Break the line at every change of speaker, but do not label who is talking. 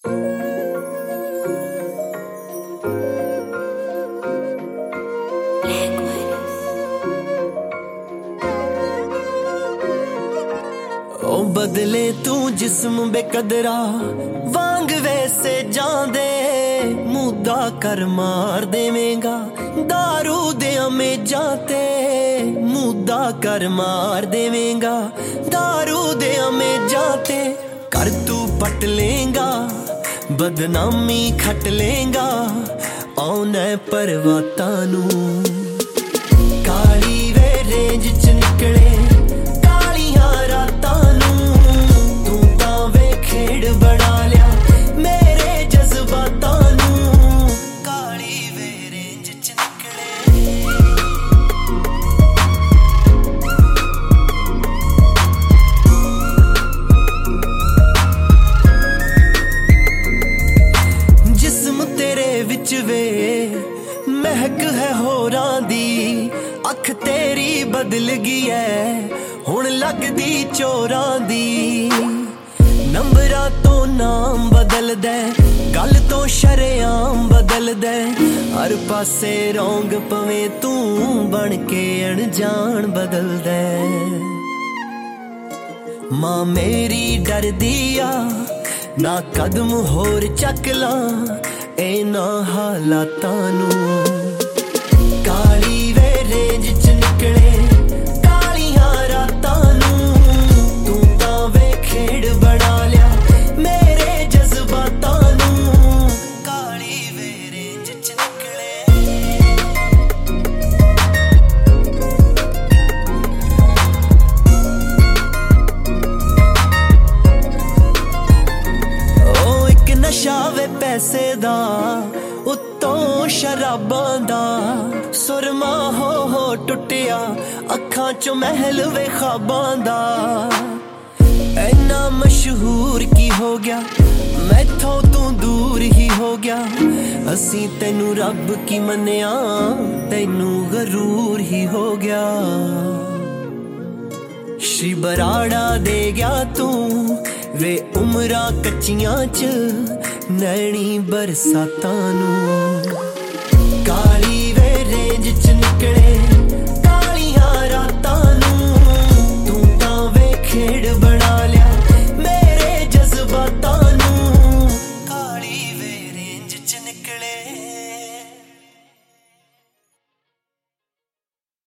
ओ बदले तू जिस्म बेकदरा वांग वैसे जांदे मुद्दा कर मार देवेंगा दारू दे में जाते मुद्दा कर मार देवेंगा दारू दे में जाते कर तू पट लेंगा बदनामी खट लेंगा औने परवाता नू काली वे रेंज च निकले महक है होरां दी अख तेरी बदल गई है हुण लगदी चोरां दी नंबरां तो नाम बदल दे गल तो शरेआम बदल दे हर पासे रौंग पवे तू बन के अनजान बदल दे मां मेरी डर दिया ना कदम होर चक ला एना हालातां नू काली वे रेंज च निकले कालियां रातां नू तू तां वे खेड़ बना लिया मेरे जज्बातां नू काली वे रेंज च निकले ओ एक नशा वे पैसे दा उत्तों शराबां दा सुरमा हो टुटिया अखां चो महल वे ख्वाबां दा ऐना मशहूर की हो गया मैथों तू दूर ही हो गया असी तेनू रब की मन्निया तेनू गरूर ही हो गया श्री बराड़ा दे गया तू वे उमरा कच्चियां च नैनी बरसातां नू काली